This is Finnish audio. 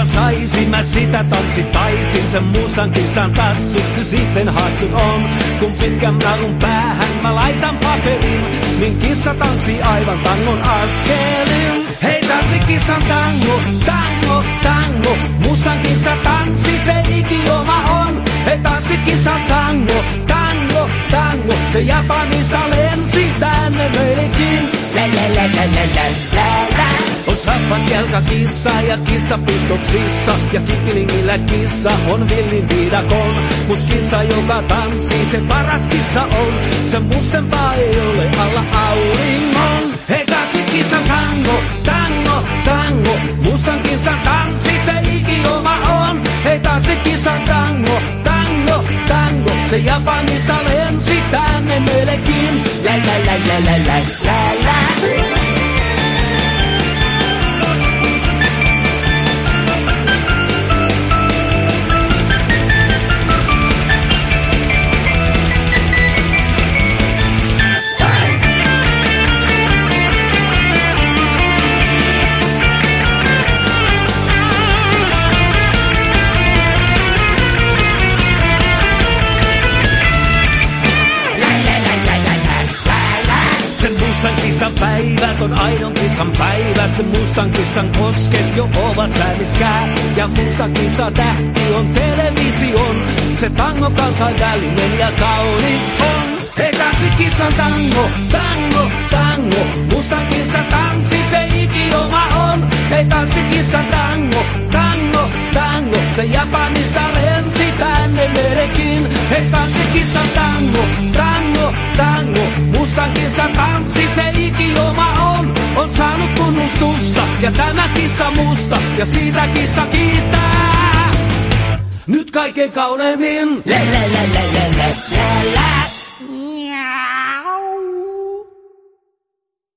saisin, mä sitä tanssitaisin. Sen mustan kissan tassut, sitten hassut on. Kun pitkän narun päähän mä laitan paperin, niin kissa tanssii aivan tangon askelin. Hei tanssi kissan tango, tango, tango. Mustan kissa tanssi, se ikioma on. Hei tanssi kissan tango, tango, tango. Se Japanista lensi tänne meillekin. La la la la la la la. On sappas jalkakissa ja kissa pistoksissa. Ja kipilingillä kissa on villin viidakon. Mut kissa joka tanssii, se paras kissa on. Sen mustempaa ei ole alla auringon. Hei tanssi kissan tango, tango, tango. Mustan kissan tanssi, se ikioma on. Hei tanssi kissan tango, tango, tango. Se Japanista lensi tänne meillekin. La la la la la la la la. Mustan kissan päivät on aidon kissan päivät. Sen mustan kissan kosket jo ovat säilyskää. Ja musta kissa tähti on television. Se tango kansainvälinen ja kaunis on. Hei tanssi kissan tango, tango, tango. Mustan kissan tanssi, se ikioma on. Hei tanssi kissan tango, tango, tango. Se Japanista lensi tänne meillekin. Hei tanssi kissan tango, tango, tango. Mustan kissan tanssi, se ikioma on. On saanut tunnustusta ja tämä kissa musta. Ja siitä kissa kiittää. Nyt kaiken kauneimmin. La la la la la la la la.